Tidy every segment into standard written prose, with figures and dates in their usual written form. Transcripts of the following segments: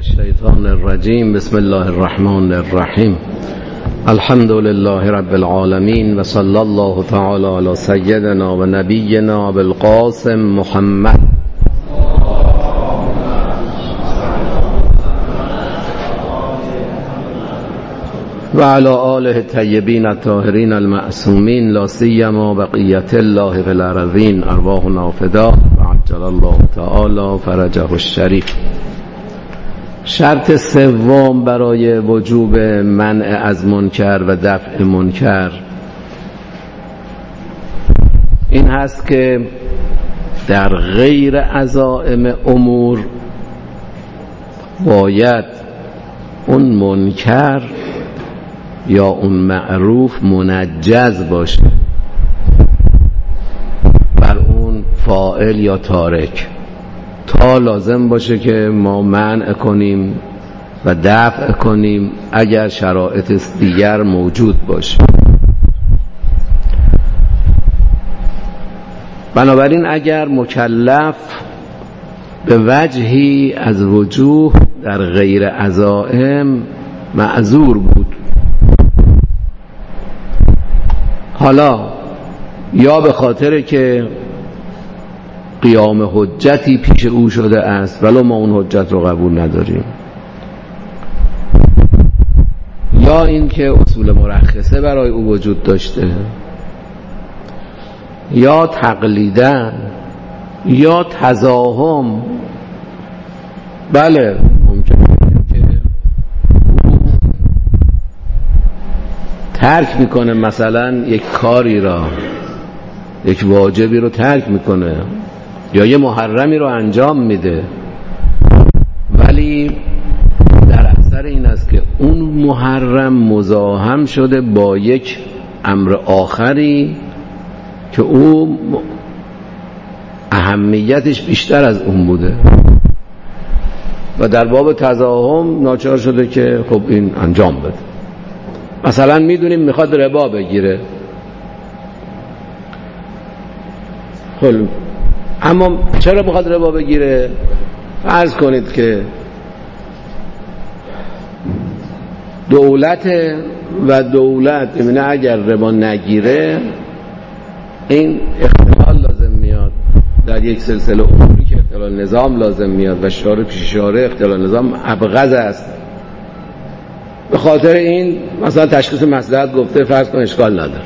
الشیطان الرجیم. بسم الله الرحمن الرحیم. الحمد لله رب العالمین و صلی الله تعالی علی سیدنا و نبینا ابوالقاسم محمد و علی آله الطیبین الطاهرین المعصومین لا سیما بقیت الله فی الارضین ارواحنا فدا و عجل الله تعالی فرجه الشریف. شرط سوم برای وجوب منع از منکر و دفع منکر این هست که در غیر عزائم امور باید اون منکر یا اون معروف منجز باشه بر اون فاعل یا تارک، تا لازم باشه که ما منع کنیم و دفع کنیم اگر شرایط دیگر موجود باشه. بنابراین اگر مکلف به وجهی از وجوه در غیر عزائم معذور بود، حالا یا به خاطر که قیام حجتی پیش او شده است ولو ما اون حجت رو قبول نداریم، یا اینکه اصول مرخصه برای او وجود داشته، یا تقلیدن، یا تزاحم. بله ممکنه که ترک میکنه، مثلا یک کاری را، یک واجبی رو ترک میکنه یا یه محرمی رو انجام میده، ولی در اثر این است که اون محرم مزاحم شده با یک امر آخری که او اهمیتش بیشتر از اون بوده و در باب تزاحم ناچار شده که خب این انجام بده. مثلا میدونیم میخواد ربا بگیره، خب اما چرا میخواد ربا بگیره؟ فرض کنید که دولت میبینه اگر ربا نگیره این اختلال لازم میاد در یک سلسله اموری که اختلال نظام لازم میاد و شارع پیش شارع اختلال نظام ابغض است. به خاطر این مثلا تشخیص مصلحت گفته، فرض کن اشکال نداره.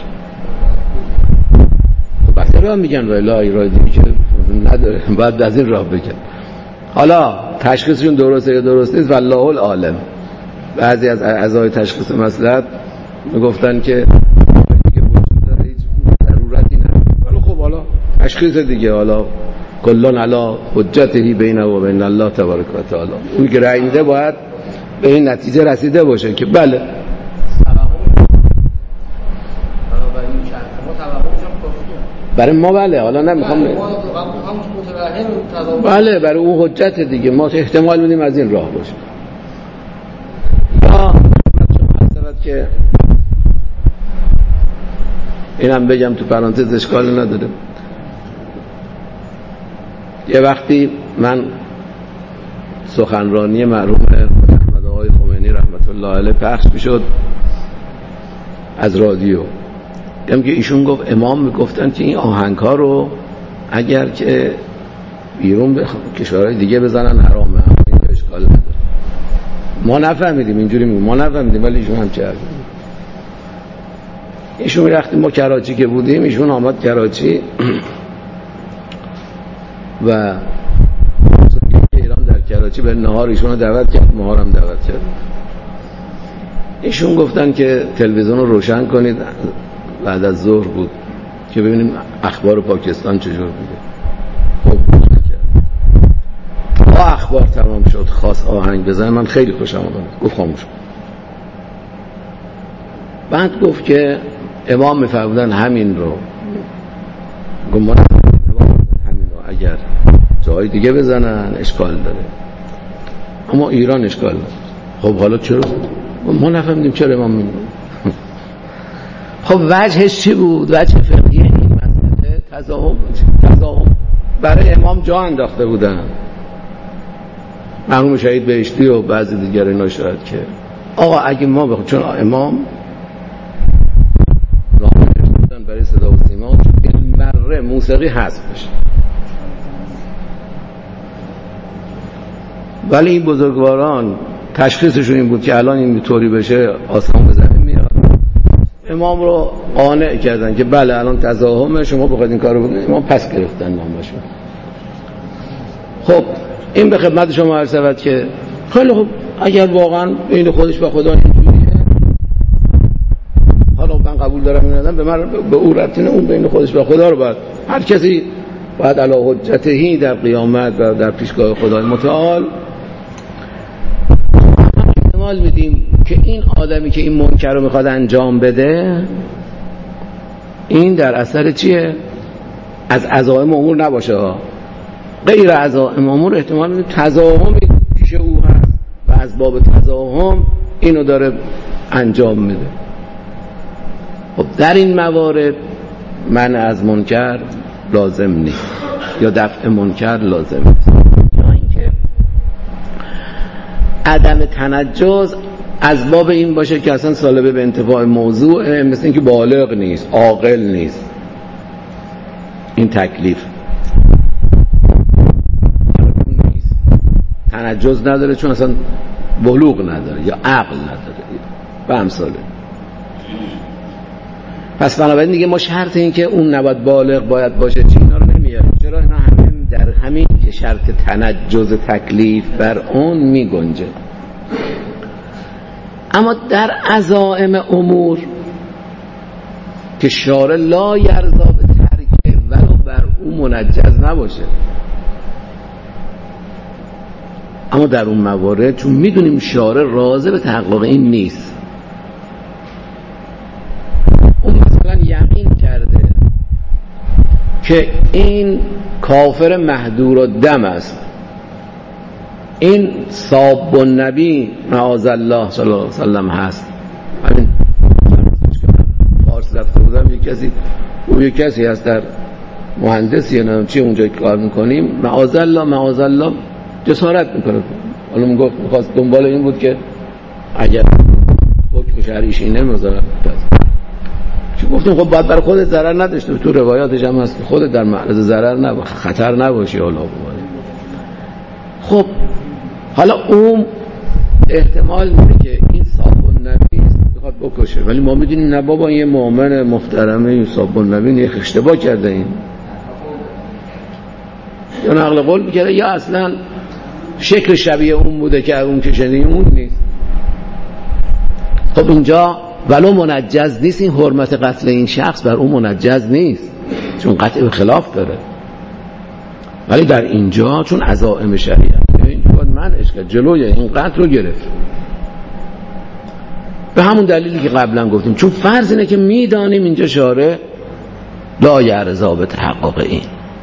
بسیاری هم میگن ولی ایرادی که نداره، باید از این راه بگن. حالا تشخیصشون درسته یا درست نیست والله العالم. بعضی از اعضای تشخیص مصلحت میگفتن که دیگه وجود داره، هیچ ضرورتی نداره. ولی خب حالا تشخیص دیگه، حالا کلون علی حجته بینه و بین الله تبارک و تعالی. اون که رأی میده باید به این نتیجه رسیده باشه که بله برای ما بله، حالا نمیخوام بله برای اون حجت دیگه، ما احتمال میدیم از این راه باشه. یا که اینم بگم تو پرانتز اشکال نداره، یه وقتی من سخنرانی مرحوم محمد آقای خمینی رحمت الله علیه پخش میشد از رادیو، دیدم که ایشون گفت امام میگفتن که این آهنگ ها رو اگر که بیرون به کشورهای دیگه بزنن حرامه، این اشکال نداره. ما نفهمیدیم، اینجوری میگم ما نفهمیدیم، ولی ایشون هم چه ایشون میرفتیم ما کراچی که بودیم، ایشون آمد کراچی و ایران در کراچی به نهار ایشون رو دعوت کرد، ما هم دعوت کرد. ایشون گفتن که تلویزیون رو روشن کنید، بعد از ظهر بود، که ببینیم اخبار پاکستان چجور میگه. خب تا اخبار تمام شد خواست آهنگ بزنه، من خیلی خوشم آمد، گفت خاموش کن. بعد گفت که امام میفرمودن همین رو، گمان همین رو اگر جای دیگه بزنن اشکال داره، اما ایران اشکال داره. خب حالا چرا؟ ما نفهمیدیم چرا امام میگه. خب وجهش چی بود؟ وجه فقهی این مسئله تزاحم برای امام جا انداخته بودن. مرحوم شهید بهشتی و بعضی دیگر اینا شاید که آقا اگه ما بخوام، چون امام نامه نوشتن برای صدا و سیما مره موسیقی حذف بشه، ولی این بزرگواران تشخیصشون این بود که الان این طوری بشه آسمان به زمین میاد. امام رو قانع کردن که بله الان تضاهمه، شما بخواید این کارو بکنید. امام پس گرفتن نامشون. خب این به خدمت شما عرض شود که خیلی خوب، اگر واقعا بین خودش و خدا اینجوریه، حالا من قبول دارم می‌دونم به من به او ربطی نه، اون بین خودش و خدا رو باید هر کسی باید علی حجتهی در قیامت و در پیشگاه خدای متعال احتمال میدیم که این آدمی که این منکر رو میخواد انجام بده این در اثر چیه؟ از عزائم امور نباشه ها، غیر عزائم امور احتمال میدیم تضاهمی پیش او هست و از باب تضاهم اینو داره انجام میده. خب در این موارد منع از منکر لازم نیست یا دفع منکر لازم نیست، یا اینکه عدم تنجز از باب این باشه که اصلا سالبه به انتفاع موضوع، مثل اینکه بالغ نیست، عاقل نیست، این تکلیف نیست، تنجز نداره چون اصلا بلوغ نداره یا عقل نداره و امثاله. پس بنابراین دیگه ما شرط این که اون نباید بالغ باید باشه چی اینا رو نمیاریم. چرا؟ اینا همه در همین که شرط تنجز تکلیف بر اون می گنجه. اما در عزائم امور که شارع لا یرضا به ترک ولو بر اون منجز نباشه، اما در اون موارد چون میدونیم شارع راضی به تحقق این نیست، اون مثلا یقین کرده که این کافر مهدور الدم است، این صاب النبی معاذ الله صلی الله علیه وسلم هست. همین فارس رفته بودم یک کسی هست در مهندسی یا چی اونجا کار میکنیم، معاذ الله جسارت میکنه. حالا میخواست دنبال این بود که اگر حکم شرعیش اینه مزارت چون گفتیم خب باید برای خودت ضرر نداشته، تو روایاتش هم هست که خودت در معرض ضرر خطر نباشی. خب حالا اون احتمال میده که این صاب النبی بخواد بکشه، ولی ما میدونیم نه بابا این مؤمن محترمه، این صاب النبی یک اشتباه کرده، این یا نقل قول میکرده یا اصلا شکل شبیه اون بوده که اون کشنی اون نیست. خب اینجا ولو منجز نیست، این حرمت قتل این شخص بر اون منجز نیست چون قطع به خلاف داره، ولی در اینجا چون عزائم شریعت اینجا باید منعش کرد، جلوی این قتل رو گرفت. به همون دلیلی که قبلا گفتیم، چون فرض اینه که میدانیم اینجا شارع لا یرضا به تحقق این.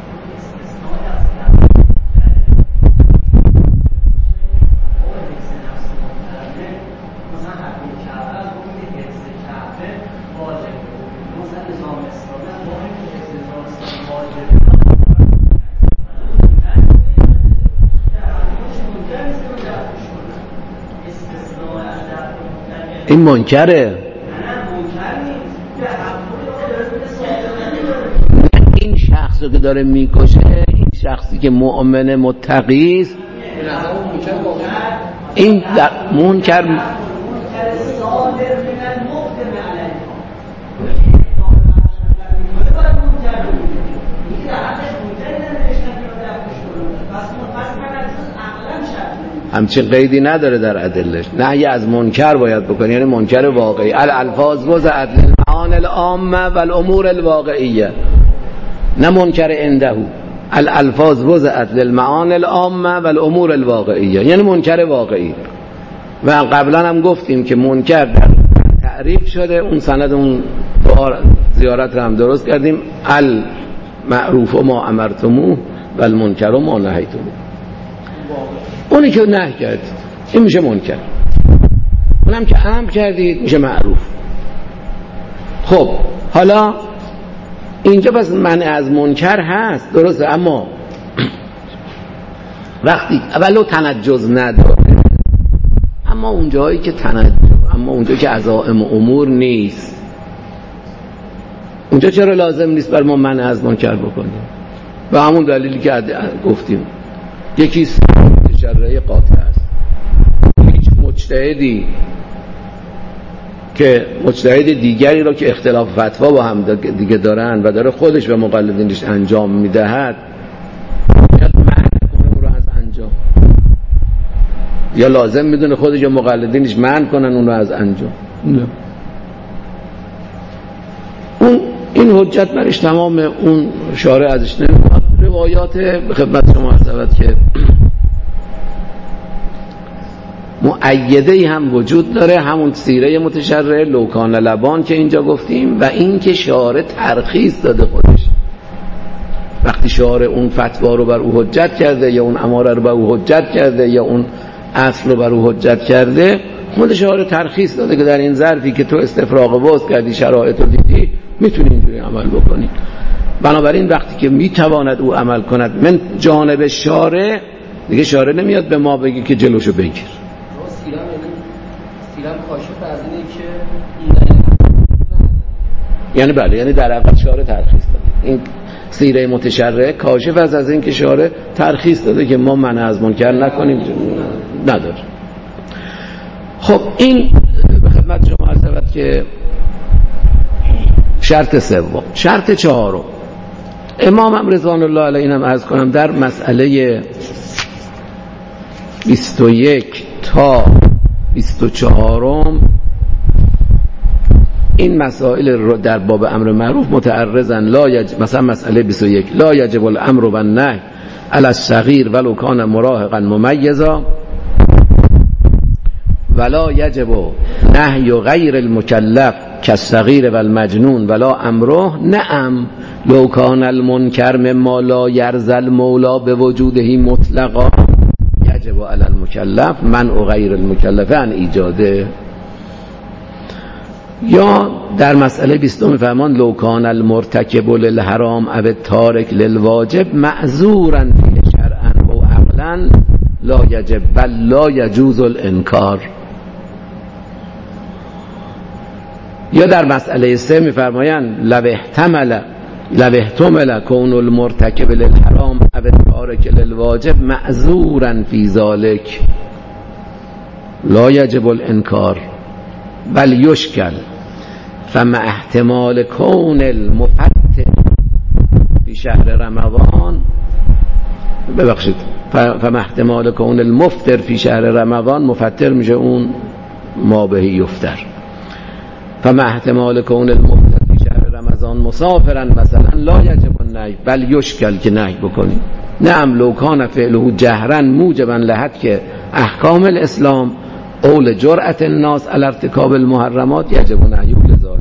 این منکره، این شخصی که داره میکشه، این شخصی که مؤمن متقی است، این در منکر همچین قیدی نداره در ادلش. نهی از منکر باید بکنی، یعنی منکر واقعی. الالفاظ وضعت للمعانی العامه والامور الواقعیه، نه منکر عنده. الالفاظ وضعت للمعانی العامه والامور الواقعیه، یعنی منکر واقعی. و قبلا هم گفتیم که منکر در تعریف شده، اون سند اون زیارت رو هم درست کردیم، المعروف ما امرتموه والمنکر ما نهیتموه. اونی که نهی کردید این میشه منکر، اونم که امر کردید میشه معروف. خب حالا اینجا پس منع از منکر هست، درسته، اما وقتی اولو تنجز نداره، اما اونجایی که اما اونجا که عزائم امور نیست، اونجا چرا لازم نیست بر ما منع از منکر بکنیم؟ به همون دلیلی که گفتیم یکی متشرع قاطع است. هیچ مجتهدی که مجتهد دیگری را که اختلاف فتوا با هم دیگه دارن و داره خودش به مقلدینش انجام میدهد باید منع کنه اون رو از انجام، یا لازم میدونه خودش یا مقلدینش منع کنن اون رو از انجام. نه. این حجت برش تمام، اون شارع ازش نمیاد. روایات به خدمت شما عرض شود که مؤیده‌ای هم وجود داره، همون سیره متشرع لوکان لبان که اینجا گفتیم، و این که شارع ترخیص داده خودش. وقتی شارع اون فتوا رو بر او حجت کرده یا اون اماره رو بر او حجت کرده یا اون اصل رو بر او حجت کرده، خود شارع ترخیص داده که در این ظرفی که تو استفراغ وسط کردی، شرایط رو دیدی، میتونی اینجوری عمل بکنی. بنابراین وقتی که میتواند او عمل کند من جانب شارع، دیگه شارع نمیاد به ما بگی که جلوشو بگیر. سیرم کاشف از اینه که یعنی بله، یعنی در اول شارع ترخیص داده. این سیره متشرع کاشف از این که شارع ترخیص داده که ما منع از منکر نکنیم، نداره. خب این به خدمت شما عرض شود که شرط سوم. شرط چهارم، امام هم رضوان الله علیه اینم عرض کنم در مسئله 21 تا 24 این مسائل رو در باب امر معروف متعرضن. مثلا مسئله 21 لا یجب الامر و النهی علی الصغیر ولو کان مراهقا ممیزا ولا یجب نهی غیر المکلف کالصغیر والمجنون ولا امره نعم لو کان المنکر مما لا یرضی المولا بوجوده مطلقا یجب علی المکلف منع غیر المکلف عن ایجاده. یا در مسئله 20 میفرمان لو کان المرتکب للحرام او التارک للواجب معذورا فی شرعا و عقلا لا یجب بل لا یجوز الانکار. یا در مسئله 3 میفرمایند لو احتمل کون المرتکب للحرام او التارک للواجب معذورا فی ذلک لا یجب الانکار بل یشکل فمع احتمال کون المفتر فی شهر رمضان فمع احتمال کون المفتر فی شهر رمضان مفتر میشه اون ما بهی یفتر. فمع احتمال کون المفتر فی شهر رمضان مسافرا مثلا لا یجب النهی بل یشکل که نهی بکنی. نعم لو کان فعله جهرا موجبا لحد که احکام الاسلام اول جرأت الناس علی ارتکاب المحرمات یجب نهی لذالک.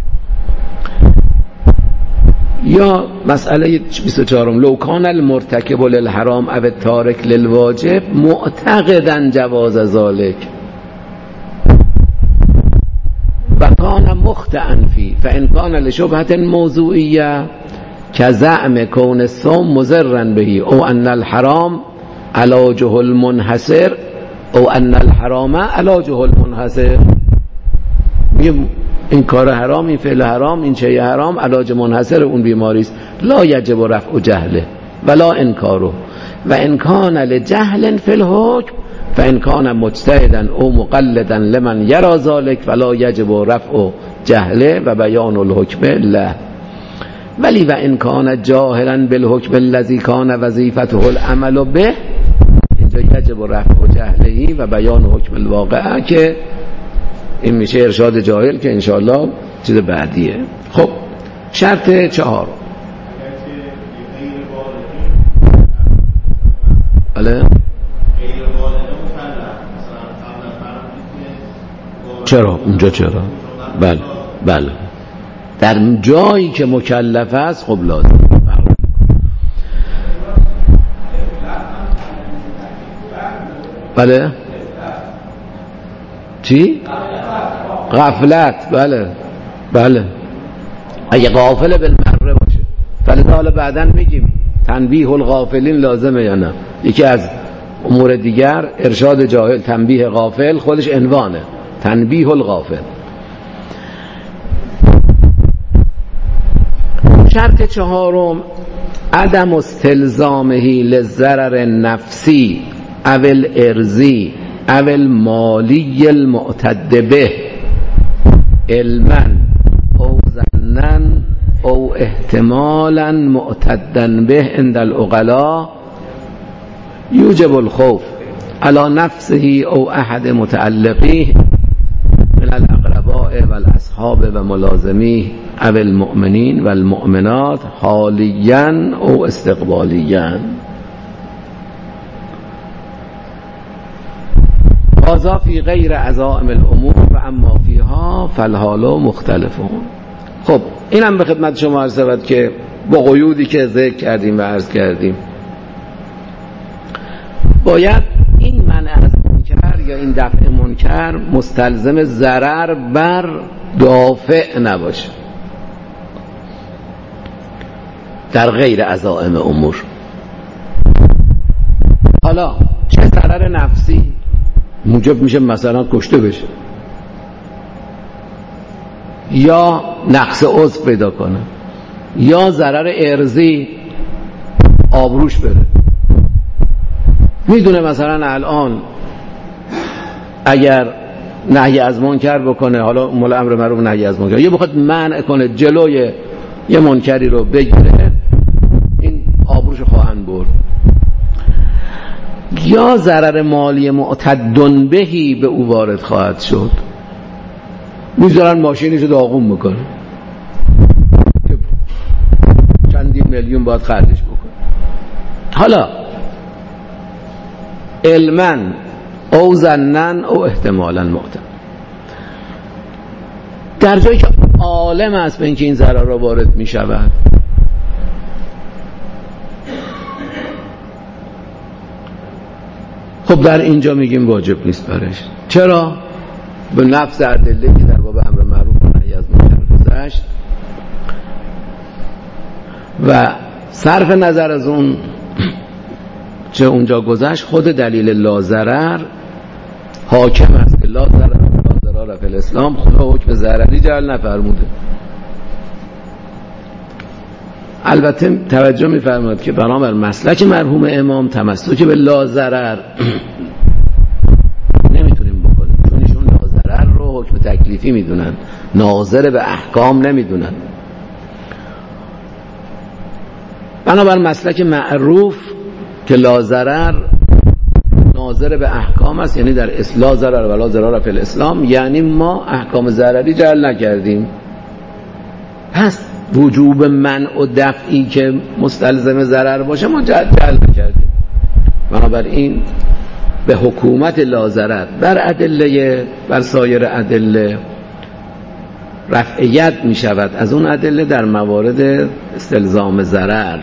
یا مسئله 24 لو کان المرتکب للحرام او التارک للواجب معتقدا جواز ذلک و کان مخطئا فی فان کان لشبهة موضوعیه كزعم کون الصوم مضرا به او ان الحرام علاجه المنحصر او ان الحرام علاجه المنحصر. این کار حرام، این فعل حرام، این چه حرام علاج منحصر اون بیماری است. لا یجب رفع جهله ولا انکاره و ان کان لجهل فی الحکم فان کان مجتهدا او مقلدا لمن یرا ذلک فلا یجب رفع جهله و بیان الحکم له ولی و ان کان جاهلا بالحکم الذی کان وظیفته العمل به اینجا یجب رفع جهله و بیان حکم الواقعه که این میشه ارشاد جاهل که انشاءالله چیز بعدیه. خب شرط 4 بله چرا اونجا چرا بله بله در جایی که مکلف است خب لازم بله چی؟ غفلت بله بله اگه غافل بالمره باشه فلذا حالا بعدن میگیم تنبیه الغافلین لازمه یا نه. یکی از امور دیگر ارشاد جاهل، تنبیه غافل خودش عنوانه، تنبیه الغافل. شرط چهارم عدم استلزامه للضرر نفسی او الارضی او المالی المعتد به علما او ظنا او احتمالا معتدا به عند العقلاء یوجب الخوف على نفسه او احد متعلقیه من الاقرباء والاصحاب و ملازمیه او المؤمنین و المؤمنات حالیا او استقبالیا. هذا فی غیر عزائم الامور و اما فیها فالحال مختلفون. خب اینم به خدمت شما عرض شود که با قیودی که ذکر کردیم و عرض کردیم باید این منع از منکر یا این دفع منکر مستلزم ضرر بر دافع نباشه در غیر عزائم امور. حالا چه ضرر نفسی موجب میشه مثلا کشته بشه یا نقص عضو پیدا کنه یا ضرر ارضی آبروش بره. میدونه مثلا الان اگر نهی از منکر بکنه، حالا مال امر معروف نهی از منکر، یا بخواد منع کنه جلوی یه منکری رو بگیره، این آبروش خواهند برد. یا ضرر مالی معتد بهی به او وارد خواهد شد، میذارن ماشینشو داغون میکنه که چندین میلیون باید خرجش بکنه. حالا علما او ظنا او احتمالا معتد، در جایی که عالم است به اینکه این ضرر را وارد میشود، خب در اینجا میگیم واجب نیست برش. چرا؟ به نفس ادله که در باب امر معروف و نهی از منکر گذشت و صرف نظر از اون چه اونجا گذشت، خود دلیل لا ضرر حاکم است که لا ضرر فی الاسلام خدا حکم ضرری جعل نفرموده. البته توجه می‌فرماید که بنابر مسلک مرحوم امام تمسک به لا ضرر نمیتونیم بکنیم، چون ایشون لا ضرر رو حکم تکلیفی میدونن، ناظر به احکام نمیدونن. بنابر مسلک معروف که لا ضرر ناظر به احکام است، یعنی در لا ضرر و لا ضرر فی الاسلام، یعنی ما احکام ضرری جعل نکردیم. پس وجوب منع و دفعی که مستلزم ضرر باشه ما جعل نکردیم. بنابراین به حکومت لا ضرر بر ادله، بر سایر ادله رفعیت می شود از اون ادله در موارد استلزام ضرر.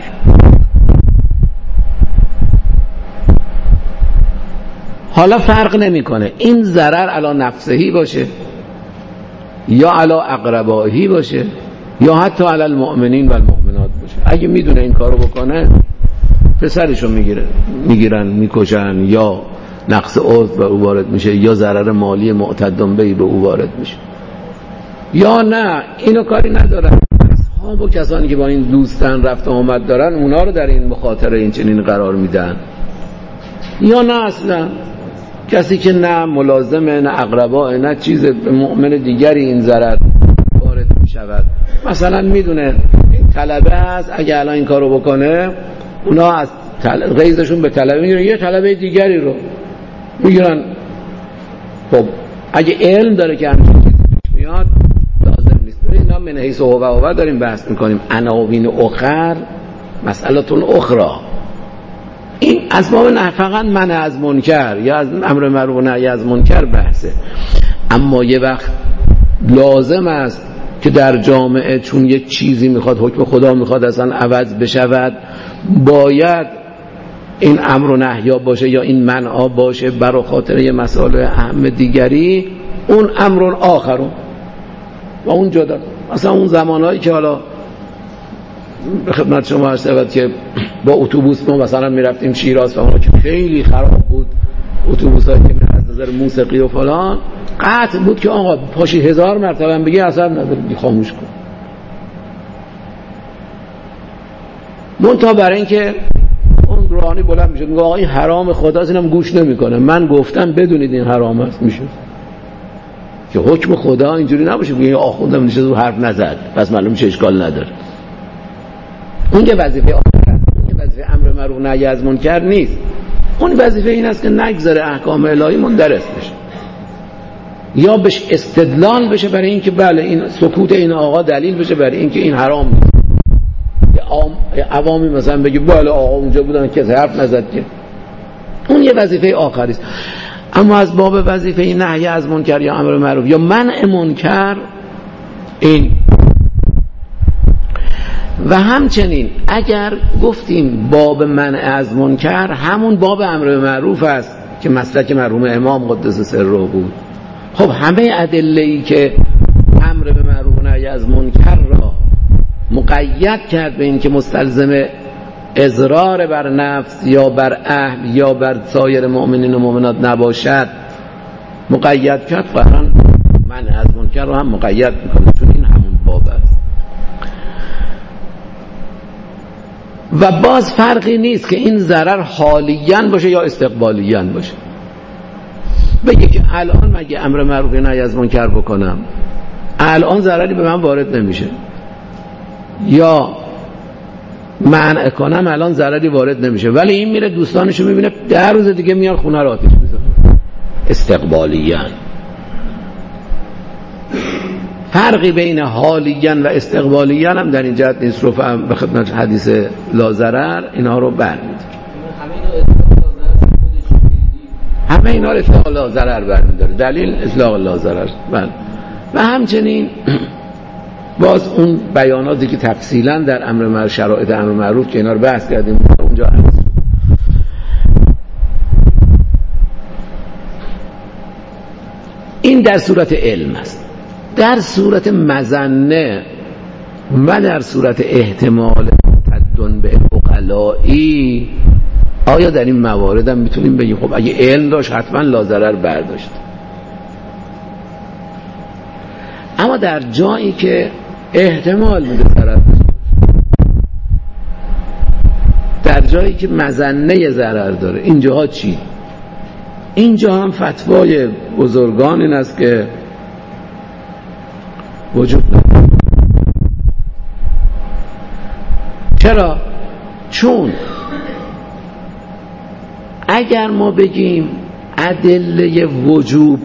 حالا فرق نمیکنه این ضرر علی نفسهی باشه یا علی اقربائهی باشه یا حتی علی المؤمنین و المؤمنات باشه. اگه میدونه این کارو بکنه پسرشو میگیرن میکشن، یا نقص عضو به او وارد میشه، یا ضرر مالی معتد به او وارد میشه، یا نه اینو کاری ندارن. اصحاب و کسانی که با این دوستان رفت و آمد دارن اونا رو در این مخاطره این چنین قرار میدن، یا نه اصلا کسی که نه ملازمه نه اقربا نه چیز مؤمن دیگری این ضرر وارد می شود. مثلا میدونه این طلبه هست، اگه الان این کارو بکنه اونا از غیظشون به طلبه میگیرن، یه طلبه دیگری رو میگیرن. خب اگه علم داره که همچین چیزی پیش میاد لازم نیست. اینا من حیث هو داریم بحث میکنیم، عناوین اخر مسئلتون اخرى. این اسباب نه فقط منع از منکر یا از امر معروف و نهی از منکر بحثه، اما یه وقت لازم است که در جامعه چون یه چیزی میخواد، حکم خدا میخواد اصلا عوض بشود، باید این امر و نهی باشه یا این منع باشه برای خاطر یه مسائل اهم دیگری، اون امر آخر و اون جدا. مثلا اون زمانهایی که حالا به خدمت شما عرض شود که با اتوبوس ما مثلا میرفتیم شیراز و اونها که خیلی خراب بود، اتوبوسایی که از نظر موسیقی و فلان قطع بود که آقا پاشی 1000 مرتبه بگی اصلا نداری، خاموش کن. منتها برای اینکه اون روحانی بلند میشه میگه آقا این حرام خداست، اینم گوش نمیکنه، من گفتم بدونید این حرام است، میشه که حکم خدا اینجوری نباشه بگه آخوندم نشد و حرف نزد پس معلوم چه اشکال نداره. اون که وظیفه آخر است، اون که وظیفه امر معروف نهی از منکر نیست. اون وظیفه این است که نگذره احکام الهی مندرس بشه یا بهش استدلال بشه برای اینکه بله این سکوت این آقا دلیل بشه برای اینکه این حرام نیست. عوامی مثلا بگه بله آقا اونجا بودن کسی حرف نزد که اون یه وظیفه آخری است. اما از باب وظیفه نهی از منکر یا امر معروف یا منع منکر این و همچنین اگر گفتیم باب منع از منکر همون باب امر معروف است که مسلک مرحوم امام قدس سره بود. خب همه ادله‌ای که امر به معروف و نهی از منکر را مقید کرد به این که مستلزم اضرار بر نفس یا بر اهل یا بر سایر مؤمنین و مؤمنات نباشد مقید کرد، قطعاً منع از منکر رو هم مقید میکنه چون این همون باب است. و باز فرقی نیست که این ضرر حالیاً باشه یا استقبالیاً باشه. بگه که الان مگه امر معروف نهی از منکر بکنم الان ضرری به من وارد نمیشه، یا منع کنم الان ضرری وارد نمیشه، ولی این میره دوستانشو میبینه 10 روز دیگه میان خونه رو آتش میزنن. استقبالیاً. فرقی بین حالیاً و استقبالیاً هم در این جهت نیست. رو به خدمت حدیث لا ضرر اینها رو برمی‌داره. همه اینا رو اطلاق لا ضرر برمی‌داره. دلیل اطلاق لا ضرر. بله. و همچنین باز اون بیاناتی که تفصیلا در امر معروف شرایط امر معروف که اینا رو بحث کردیم اونجا هست. این در صورت علم است. در صورت مظنه و در صورت احتمال تدن به عقلایی آیا در این موارد هم میتونیم بگیم خب اگه علم داشت حتما لا ضرر برداشت. اما در جایی که احتمال میده ضرر بشه، در جایی که مظنه ضرر داره، اینجاها چی؟ اینجا هم فتوای بزرگان این است که وجود نداره. چرا؟ چون اگر ما بگیم ادله وجوب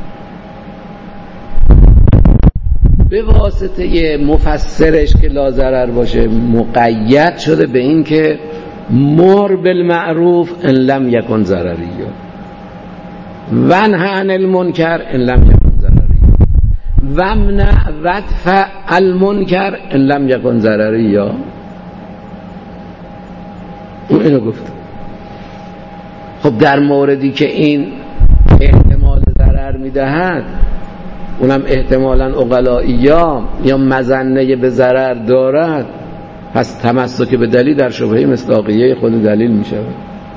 به واسطه مفسرش که لا ضرر باشه مقید شده به این که مر بالمعروف ان لم یکن ضرری و انه عن المنکر ان لم یکن ضرری و امنع ودفع المنکر ان لم یکن ضرری. اون اینو گفت. خب در موردی که این احتمال ضرر میدهد اونم احتمالاً عقلایی یا مظنه به ضرر دارد، پس تمسک به دلیل در شبهه مصداقیه خود دلیل می شود.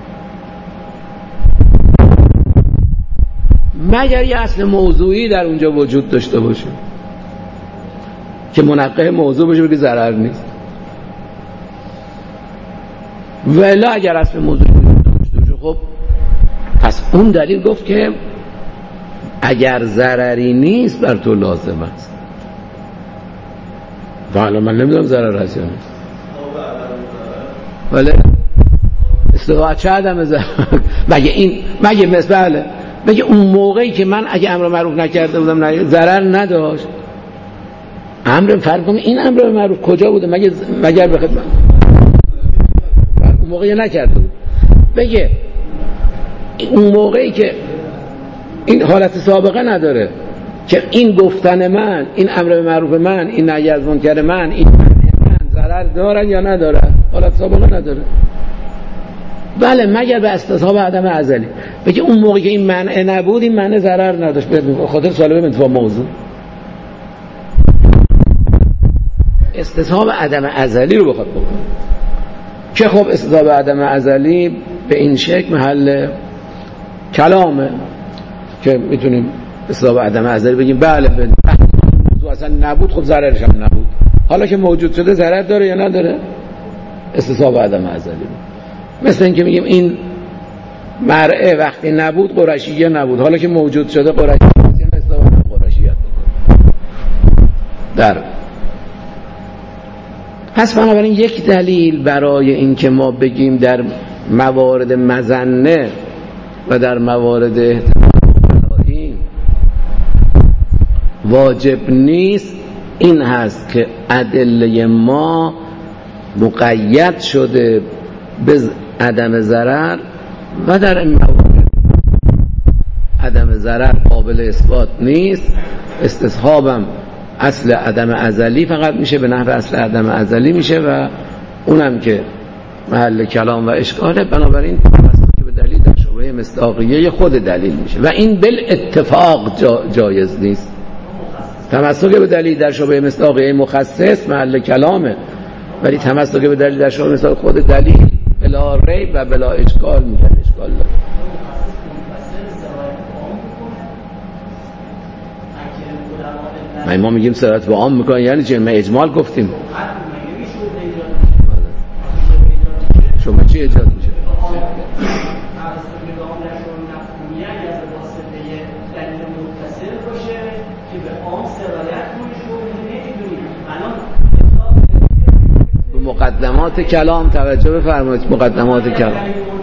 مگر یه اصل موضوعی در اونجا وجود داشته باشه که منقه موضوع باشه بگه ضرر نیست، ولی اگر اصل موضوعی وجود داشته باشه خب پس اون دلیل گفت که اگر ضرری نیست بر تو لازم است. والا من نمیدونم ضرر هست یا نیست، ولی استقاعت چه عدم ضرر مگه مثل مگه اون موقعی که من اگه امر معروف نکرده بودم ضرر نداشت، امر فرق کنم این امر معروف کجا بوده مگر به خدمت اون موقعی نکرده بود. بگه اون موقعی که این حالت سابقه نداره که این گفتن من، این امر معروف من، این نهی از منکر من، این من ضرر دارن یا ندارن، حالت سابقه نداره. بله مگر به استصحاب عدم ازلی. بگه اون موقعی که این منع نبود این منع ضرر نداشت. خاطر سوال به انتفاع موضوع استصحاب عدم ازلی رو بخواد بکنه که خب استصحاب عدم ازلی به این شکل محل کلامه که میتونیم استصحاب عدم ازلی بگیم بله به موضوع اصلا نبود، خب ضررش هم نبود، حالا که موجود شده ضرر داره یا نداره؟ استصحاب عدم ازلی. مثل این که میگیم این مرعه وقتی نبود قرشیه نبود، حالا که موجود شده قرشیه است، یعنی استصحاب عدم قرشیت در. پس بنابراین یک دلیل برای این که ما بگیم در موارد مظنه و در موارد احتمال مقتضی واجب نیست این هست که ادله ما مقید شده به عدم ضرر و در این موارد عدم ضرر قابل اثبات نیست، استصحابم اصل عدم ازلی فقط میشه، به نحو اصل عدم ازلی میشه و اونم که محل کلام و اشکاله، بنابراین تمسک به دلیل در شبهه مصداقیه خود دلیل میشه و این بالاتفاق جایز نیست. تمسک به دلیل در شبهه مصداقیه مخصص محل کلامه، ولی تمسک به دلیل در شبهه مصداق خود دلیل بلا ریب و بلا اشکال میگن اشکال داره. ما میگیم صراحت با عام میکنن یعنی چه؟ ما اجمال گفتیم. شما چی ایجاد میشه؟ به مقدمات کلام توجه بفرمایید. مقدمات کلام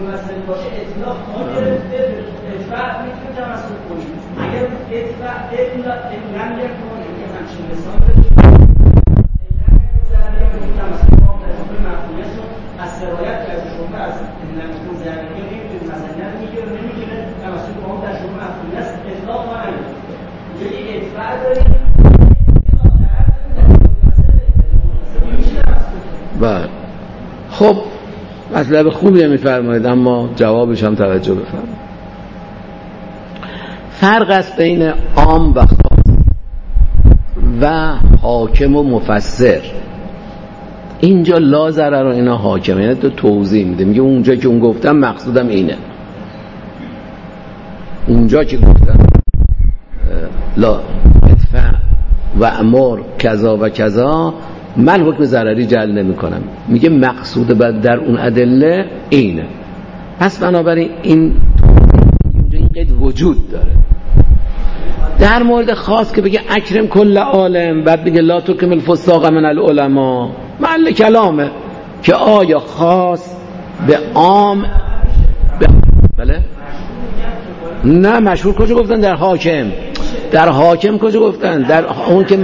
بله. خب مطلب خوبی میفرمایید، اما جوابش هم توجه بفرمایید. فرق است بین عام و خاص و حاکم و مفسر. اینجا لا ضرر و اینا حاکم، یعنی تو توضیح میده، میگه اونجا که اون گفتم مقصودم اینه، اونجا که گفتم لا ادفع و امر کذا و کذا من حکم ضرری جعل نمی کنم، میگه مقصود در اون ادله اینه. پس بنابراین این اونجا این قید وجود داره. در مورد خاص که بگه اکرم کل عالم، بعد بگه لا تکرم الفساق من العلماء، محل کلامه که آیا خاص به عام بله؟ نه مشهور کجا گفتن؟ در حاکم. در حاکم کجا گفتن؟ در اون که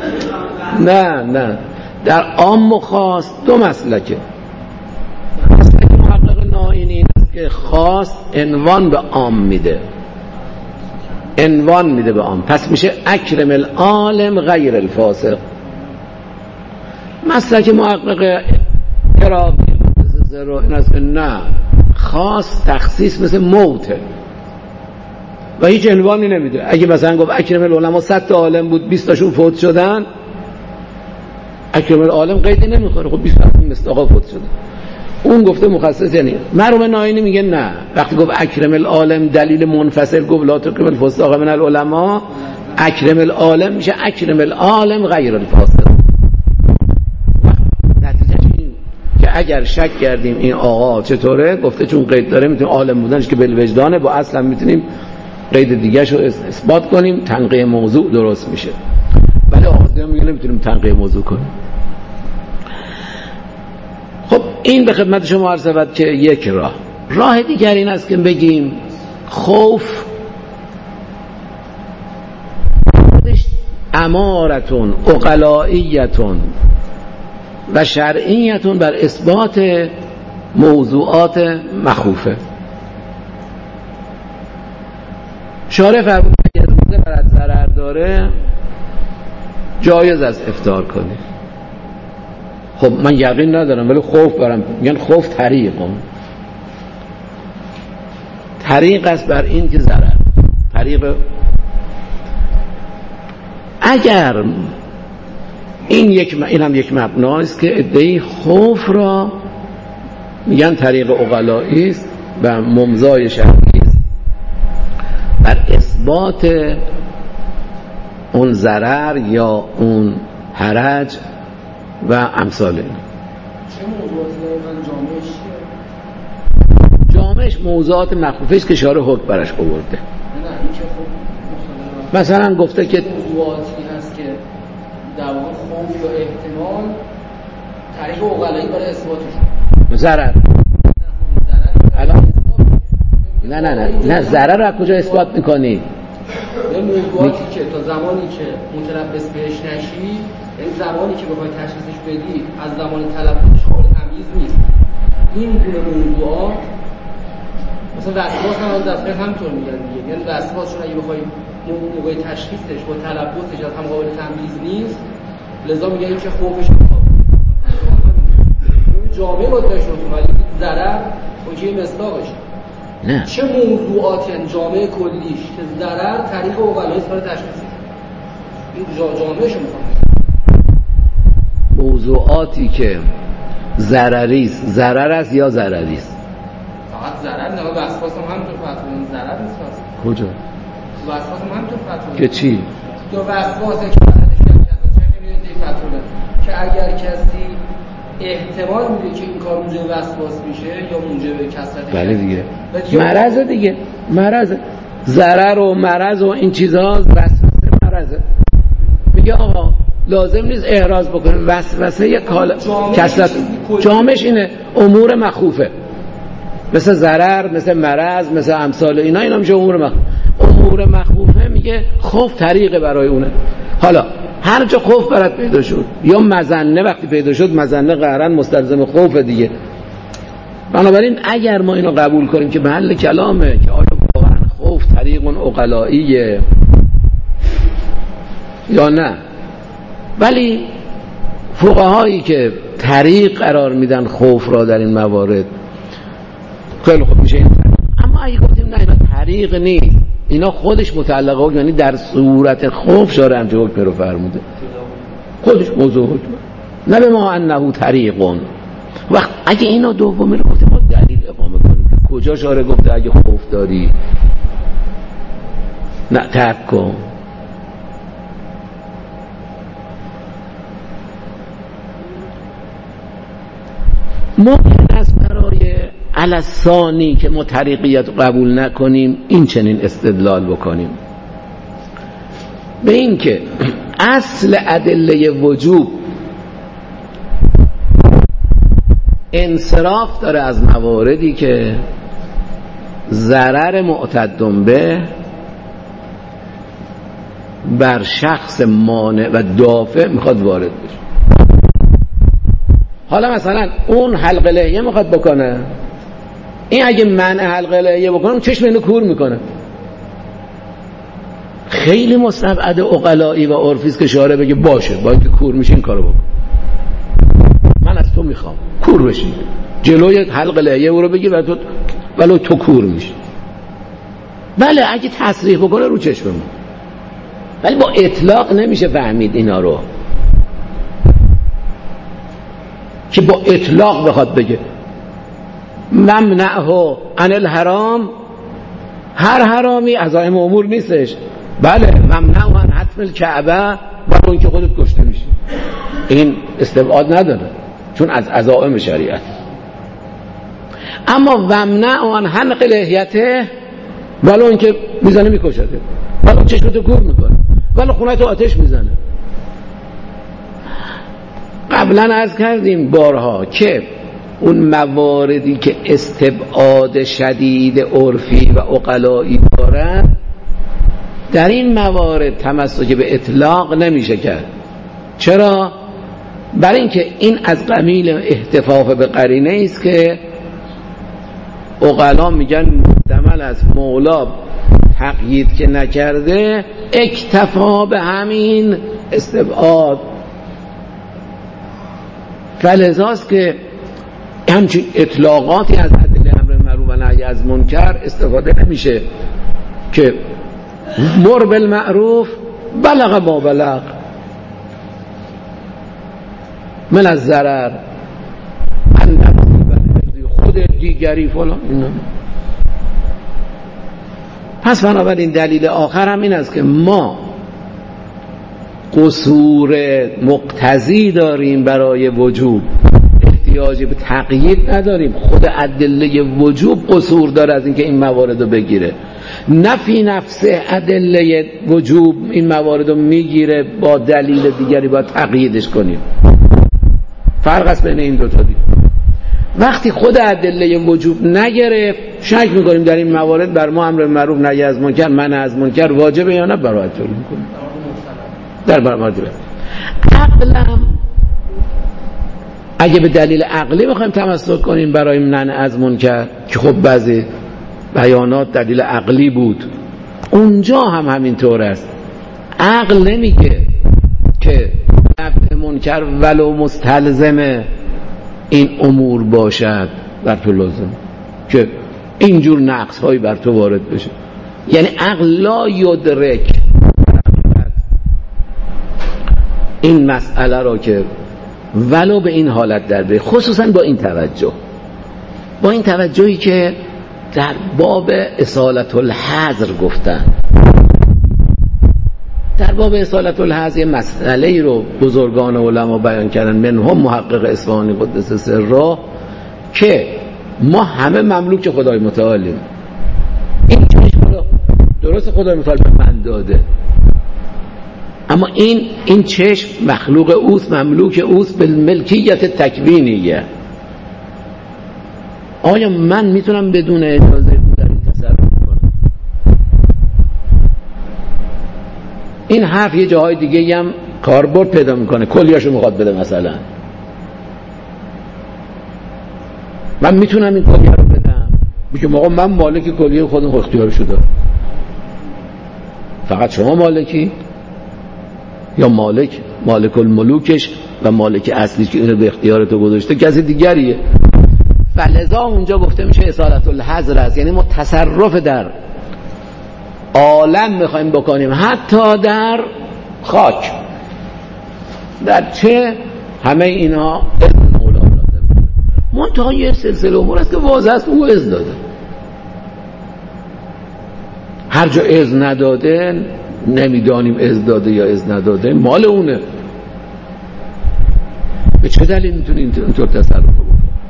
نه در عام و خاص دو مسلکه. مسلک محقق نائینی این است که خاص عنوان به عام میده، عنوان میده به عام، پس میشه اکرم العالم غیر الفاسق. مسلک محقق عراقی این است که نه، خاص تخصیص مثل موته و هیچ عنوانی نمیده. اگه مثلا گفت اکرم العلماء 100 تا عالم بود 20 تاشون فوت شدن، اکرم العالم قیدی نمیخوره، خب 20 تا مصداقا فوت شده. اون گفته مخصص یعنی. مرحوم نائینی میگه نه، وقتی گفت اکرم العالم دلیل منفصل گفت لا تکرم الفساق من العلماء، اکرم العالم میشه اکرم العالم غیر الفاسق. نتیجه این که اگر شک کردیم این آقا چطوره، گفته چون قید داره میتونیم عالم بودنش که بالوجدانه، با اصلا میتونیم قید دیگه شو اثبات کنیم، تنقیه موضوع درست میشه. ولی آقا میگه نمیتونیم تنقیه موضوع کنیم. خب این به خدمت شما عرض شود که یک راه دیگر این است که بگیم خوف امارتون عقلائیتون و شرعیتون بر اثبات موضوعات مخوفه. شارع فرمود اگر روزه برات ضرر داره جایز است افطار کنی. خب من یقین ندارم ولی خوف برم، میگن خوف طریق است بر این که ضرر طریق. اگر این هم یک مبناست که ادعای خوف را میگن طریق عقلایی است و ممضای شرعی است بر اثبات اون ضرر یا اون حرج و امثال این. چه موضوعاتی دارن جامعش موضوعات مخوفه است که شارع حکم برش آورده. نه این که خب مثلا گفته که موضوعاتی هست که در واقع خوف یا احتمال طریق عقلایی برای اثباتش ضرر نه ضرر رو از کجا اثبات میکنی؟ این موضوعاتی که تا زمانی که متلبس بهش نشی، این زمانی که بخوای تشخیصش بدی از زمان تلبسش قابل تمییز نیست. این گونه موضوعات مثلا وسواس هم دفعه همطور میگن دیگه، یعنی وسواسشون اگه بخوای موقع تشخیصش با تلبسش از هم قابل تمییز نیست، لذا میگن این که خوفش میخواد جامعه باید داشته باشه، ولی ضرر اوکی مصداقش نه. چه موضوعاتی ان جامعه کلیش که ضرر طریق عقلایی برای تشخیصش این جامعهشو میخواد موضوعاتی که ضرری است، ضرر است یا ضرری است؟ فقط ضرر نه، وسواس هم همینطور فتوا ضرر نیست. کجا؟ وسواس هم همینطور فتوا که چی؟ تو وسواس که چه می‌بینید فتوا که اگر کسی احتمال میده که این کار موجب وسواس میشه یا موجب کثرت بله دیگه مرض دیگه، مرض ضرر و مرض و این چیزها وسوسه مرضه. میگه آقا لازم نیست احراز بکنیم، وسوسه یک حال کثرت جامعش اینه امور مخوفه، مثل ضرر، مثل مرض، مثل امثال اینا میشه امور مخوفه. میگه خوف طریقه برای اونه. حالا هر جا خوف برات پیدا شد یا مظنه وقتی پیدا شد، مظنه قهرن مستلزم خوف دیگه. بنابراین اگر ما اینو قبول کنیم که محل کلامه که آیا واقعا خوف طریق عقلاییه یا نه، ولی فقهایی که طریق قرار میدن خوف را در این موارد خیلی خوب میشه این طریق. اما اگه گفتیم نه اینا طریق نیست، اینا خودش متعلقه، یعنی در صورت خوف شارع همچه حکم رو فرموده، خودش موضوع حکم، نه به ما انه طریقون. وقت اگه اینا دومی رو گفتیم ما دلیل اقامه کنیم که کجا شارع گفته اگه خوف داری نه ترک کن. ممکن است برای الثانی که ما طریقیت قبول نکنیم این چنین استدلال بکنیم به این که اصل ادله وجوب انصراف داره از مواردی که ضرر معتد به بر شخص مانع و دافع میخواد وارد بشه. حالا مثلا اون حلق لحیه میخواد بکنه، این اگه منع حلق لحیه بکنه اون چشم اینو کور میکنه. خیلی مستبعد عقلایی و عرفی است که شارع بگه باشه با اینکه کور میشه این کارو بکن، من از تو میخوام کور بشی، جلوی حلق لحیه او رو بگی و تو ولو تو کور میشی. بله اگه تصریح بکنه رو چشم ما، ولی با اطلاق نمیشه فهمید اینا رو که با اطلاق بخواد بگه ممنعه عن الحرام، هر حرامی عزائم امور نیستش. بله ممنعه عن حتم الکعبه و اون که خودت کشته میشی، این استبعاد نداره چون از عزائم شریعت. اما ممنعه عن حلق لحیته، ولی اون که میزنه میکشده، ولی چشمتو کور میکنه، ولی خونه‌تو آتش میزنه. قبلا عرض کردیم بارها که اون مواردی که استبعاد شدید عرفی و عقلایی دارن، در این موارد تمسک به اطلاق نمیشه کرد. چرا؟ برای اینکه این از قبیل احتفاظ به قرینه است که عقلا میگن محتمل است مولا تقیید که نکرده اکتفا به همین استبعاد. فلذاست که همچین اطلاقاتی از ادله امر معروف و نهی از منکر استفاده نمیشه که مر بالمعروف بلغ ما بلغ. من از ضرر خود دیگری فلان اینا. پس بنابراین دلیل آخر هم این است که ما قصور مقتضی داریم برای وجوب، احتیاجی به تقیید نداریم. خود ادله وجوب قصور داره از اینکه این موارد رو بگیره، نه فی نفس ادله وجوب این موارد رو میگیره، با دلیل دیگری باید تقییدش کنیم. فرق است بین این دوتا دیگه. وقتی خود ادله وجوب نگرفت شک میکنیم در این موارد بر ما امر معروف نهی از منکر منع از منکر واجبه یا نه، برای طور میکنیم در برآورده. عقلم اگه به دلیل عقلی بخوایم تمسک کنیم برای منع از منکر که خب بعضی بیانات دلیل عقلی بود، اونجا هم همینطور است. عقل نمیگه که نفع منکر ولو مستلزم این امور باشد بر تو لازم که اینجور نقص هایی بر تو وارد بشه. یعنی عقل لا یدرک این مسئله را که ولو به این حالت در به، خصوصا با این توجهی که در باب اصالت الحذر گفتن. در باب اصالت الحذر یه مسئله ای رو بزرگان علما بیان کردن، منهم محقق اصفهانی قدس سره، که ما همه مملوک خدای متعالیم. این چشم رو درست خدای متعال به من داده، اما این چشم مخلوق اوست، مملوک اوست به ملکیت تکوینیه. آیا من میتونم بدون اجازه در این تصرف کنم؟ این حرف یه جاهای دیگه هم کاربرد پیدا میکنه، کلیاشو میخواد بده. مثلا من میتونم این کلیه رو بدم، میگم آقا من مالک کلیه خودم اختیارشو دارم، فقط شما مالکی یا مالک الملوکش و مالک اصلی که اینو به اختیار تو گذاشته کسی دیگریه. فلذا اونجا گفته میشه اصالت الحذر است، یعنی ما تصرف در عالم میخوایم بکنیم، حتی در خاک، در چه همه اینا اذن مولا لازم. منتها یه سلسله امور است که واضح است او اذن داده. هر جا اذن نداده نمیدانیم اذن داده یا اذن نداده، مال اونه. به چه دلیل میتونی اینطور تصرف بکنی؟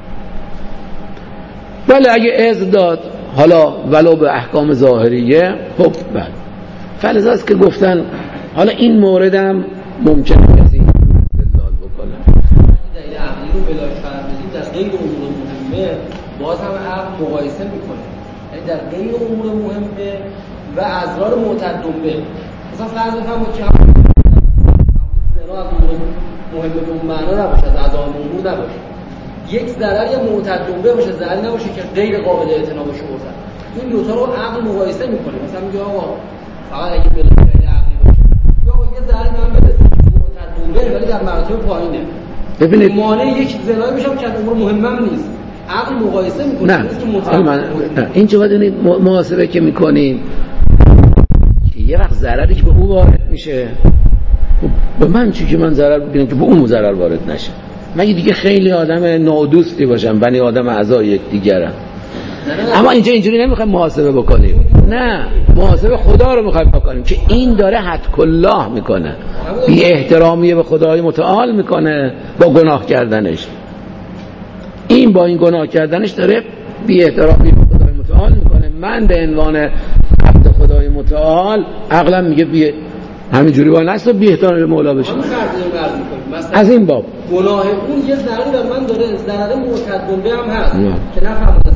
ولی اگه اذن داد، حالا ولو به احکام ظاهریه، خب بله. فلذا است که گفتن حالا این موردم ممکنه کسی استدلال بکنه. دلیل عقلی رو بلا شرط بدید در غیر امور مهمه باز هم عقل مقایسه میکنه، یعنی در غیر امور مهمه و اضرار معتدم به. مثلا فرض بفرمایید که زنا از امور مهمه به اون معنا نباشه، از اعضای امور نباشه، یک ضرر یا معتدم به باشه، ضرری نباشه که غیر قابل اعتنا باشه. این دو تا رو عقل مقایسه میکنه. مثلا میگه آقا فقط اگه به دلیل عقلی باشه، یا آقا یه ضرری من برسه معتدم به ولی در مراتب پایینه، ببینید مانع یک زنا میشه که امور مهمم نیست. عقل مقایسه میکنه. نه این چه باید محاسبه که میکنیم که یه وقت ضرری که به او وارد میشه، به من چی که من ضرر ببینم که به اون ضرر وارد نشه. مگه دیگه خیلی آدم نادوستی باشن، بنی آدم اعضای یکدیگرن. اما اینجا اینجوری نمیخوایم محاسبه بکنیم، نه محاسبه خدا رو میخوایم بکنیم که این داره حد الله میکنه، بی احترامی به خدای متعال میکنه با گناه کردنش. این با این گناه کردنش داره بی احترامی به خدای متعال میکنه. من به عنوان عبد خدای متعال عقلم میگه بی همینجوری با نست بی احترامی به مولا بشه. از این باب گناه اون یه ضرری بر من داره، ضرر معتدم به هم هست که نفهمید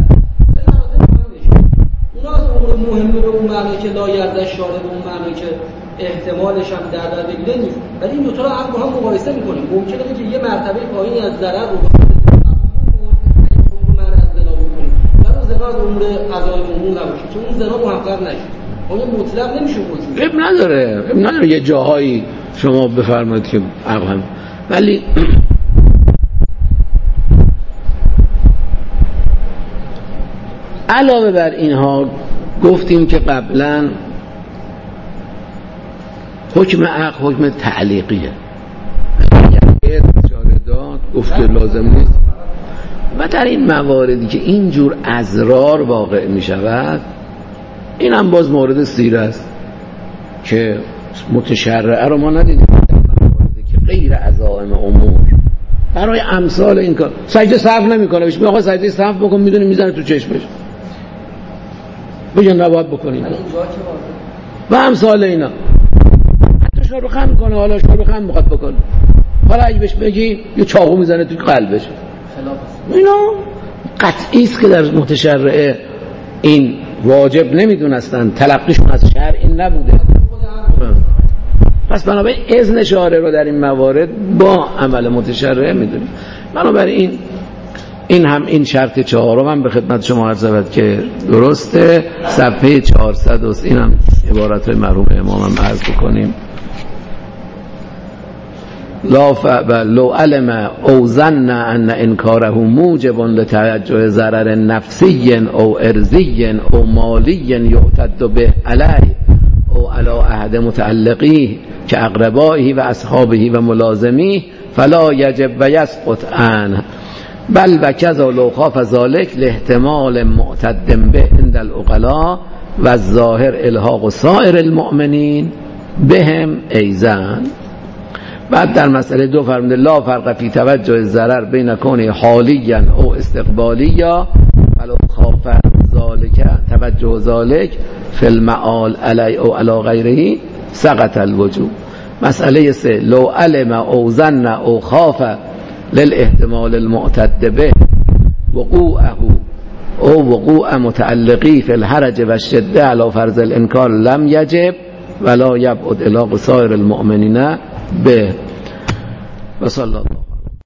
اونا از امور مهمه به اون معنی که لا یرضی شارع، به اون معنی که احتمالش هم در بگیره نیست. ولی این دو تا رو عقل با هم مقایسه می‌کنه. ممکنه که یه مرتبه پایینی از ضرر رو زنا از امور قضای امور نباشه که اون زنا محقق نشه، آیا مطلق نمیشه وجود؟ اب نداره یه جاهایی شما بفرمایید که عقل هم، ولی علاوه بر اینها گفتیم که قبلا حکم عقل حکم تعلیقیه. اگر شارع گفته لازم نیست. و در این مواردی که اینجور اضرار واقع می شود، این هم باز مورد سیره است که متشرعه رو ما ندیدیم در مواردی که غیر عزائم امور برای امثال این کار سجده صرف نمی کنه، بهش آقا سجده صرف بکن، میدونی میزنه تو چشمش، بگن نباید بکنیم و امثال اینا. حتی شاروخ میکنه، حالا شاروخ میخواد بکنه، حالا اگه بهش بگی یه چاقو میزنه تو قلبش. اینا قطعی است که در متشرعه این واجب نمیدونستن، تلقیشون از شرع این نبوده. پس بنابراین اذن شارع رو در این موارد با عمل متشرعه میدونیم. بنابراین این هم این شرط چهارم هم به خدمت شما عرض شود که درسته. صفحه 400 است. این هم عبارت های مرحوم امام هم عرض بکنیم. لو علم او ظن ان انکاره موجب لتوجه ضرر نفسی او ارضی او مالی یعتد به علی او علی احد متعلقی که اقربائه و اصحابه و ملازمی فلا یجب و یسقط عنه بل و کذا لو خاف ذلک لاحتمال معتد به عند العقلاء و الظاهر الحاق سائر المؤمنین بهم ایزن. بعد در مسئله 2 فرموده لا فرق فی توجه ضرر بین کونه حالیا او استقبالیا ولو خاف ذلک توجه ذلک فی المعال علی او علی غیره سقط الوجوب. مسئله 3 لو علم او ظن او خاف للاحتمال المعتد به وقوعه او وقوع متعلقی فی الحرج و الشده علی فرض الانکار لم یجب ولا یبعد الی سایر المؤمنین به. و صلی الله